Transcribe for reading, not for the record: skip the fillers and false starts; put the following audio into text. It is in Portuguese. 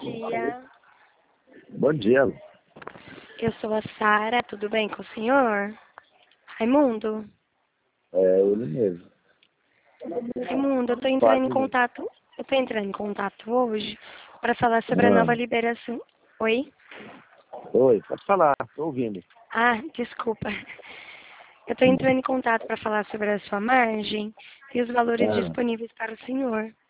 dia. Bom dia. Eu sou a Sara, tudo bem com o senhor? Raimundo? É ele mesmo. Raimundo, eu tô entrando em contato. Eu tô entrando em contato hoje para falar sobre a nova liberação. Oi? Oi, pode falar, tô ouvindo. Ah, desculpa. Eu tô entrando em contato para falar sobre a sua margem e os valores disponíveis para o senhor.